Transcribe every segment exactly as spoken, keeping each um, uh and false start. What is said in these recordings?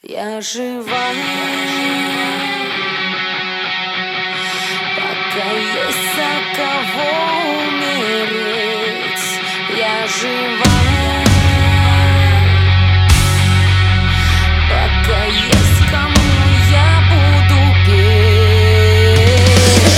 Я жива, пока есть за кого умереть. Я жива, пока есть кому я буду петь.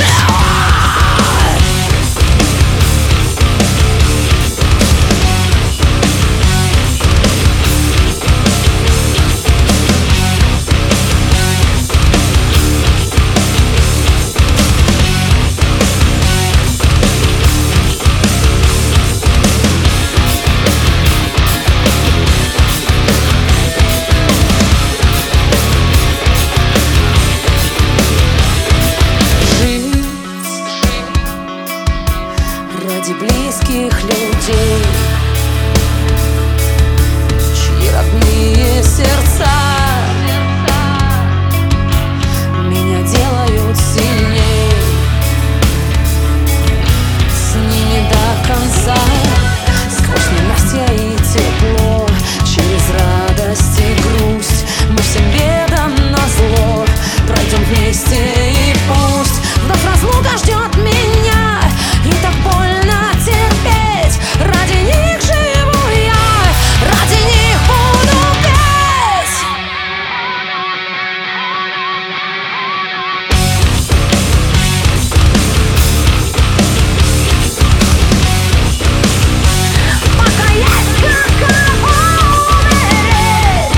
Ради близких людей, чьи родные сердца меня делают сильней. С ними до конца, сквозь ненастье и тепло, через радость и грусть, мы всем бедам назло пройдем вместе, и пусть вновь разлука ждет меня, и так больно терпеть. Ради них живу я, ради них буду петь. Пока есть за кого умереть.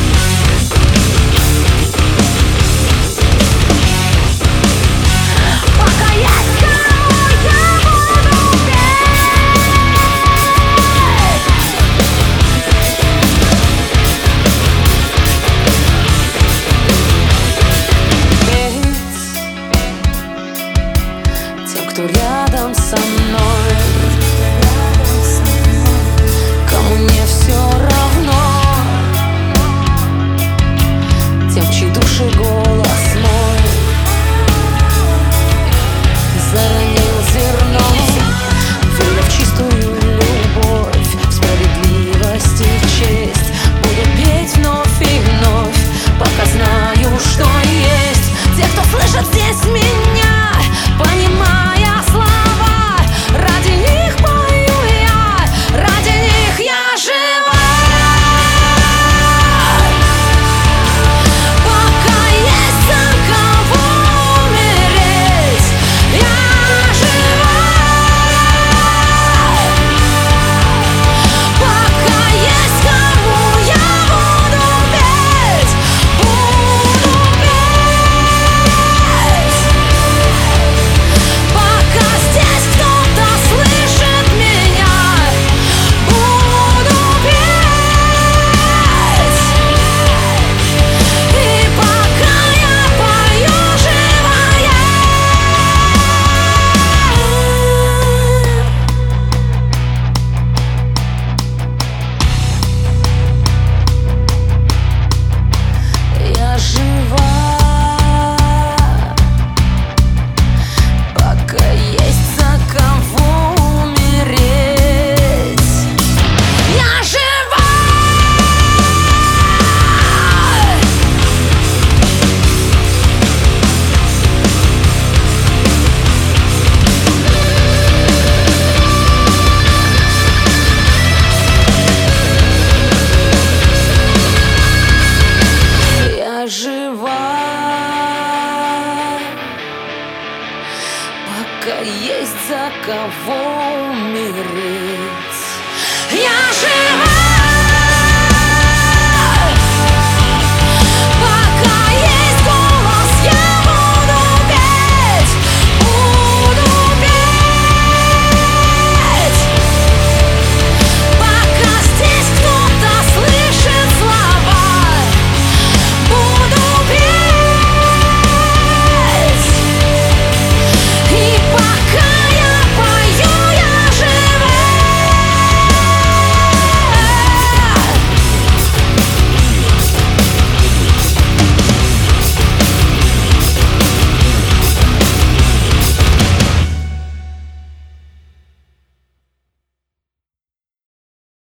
Пока есть кому я буду петь тем, кто рядом со мной, кому не все равно, тем, в чьи души голос мой заронил зерно, веря в чистую любовь, в справедливость и в честь. Буду петь вновь и вновь, пока знаю, что есть те, кто слышит здесь меня, понимая слова. Ради них пою я, ради них я жива. Пока есть за кого умереть, я жива. Пока есть кому я буду петь, буду петь. Пока здесь кто-то слышит меня, буду петь. И пока я пою, жива я. Я жива, пока есть за кого умереть. Я жива. Я жива, пока есть за кого умереть. Я жива.